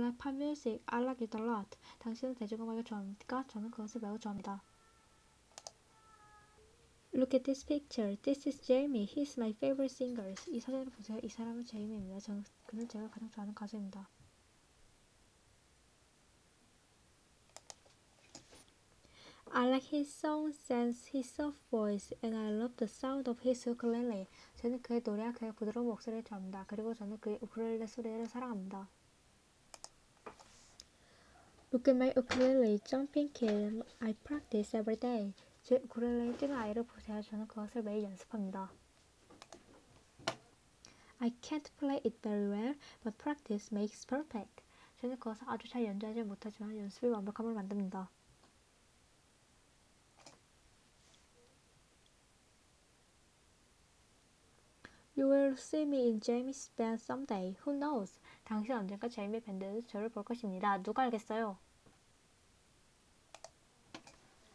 like pop music. I like it a lot. 당신은 대중음악을 좋아합니까? 저는 그것을 매우 좋아합니다. Look at this picture. This is Jamie. He's my favorite singer. 이 사진을 보세요. 이 사람은 제이미입니다. 그는 제가 가장 좋아하는 가수입니다. I like his songs and his soft voice, and I love the sound of his ukulele. 저는 그의 노래와 그의 부드러운 목소리를 좋아합니다. 그리고 저는 그의 우쿨렐레 소리를 사랑합니다. Look at my ukulele jumping kid. I practice every day. 제 우쿨렐레 뛰는 아이를 보세요. 저는 그것을 매일 연습합니다. I can't play it very well, but practice makes perfect. 저는 그것을 아주 잘 연주하지 못하지만 연습이 완벽함을 만듭니다. You will see me in Jamie's band someday. Who knows? 당신 언젠가 제이미 밴드에서 저를 볼 것입니다. 누가 알겠어요?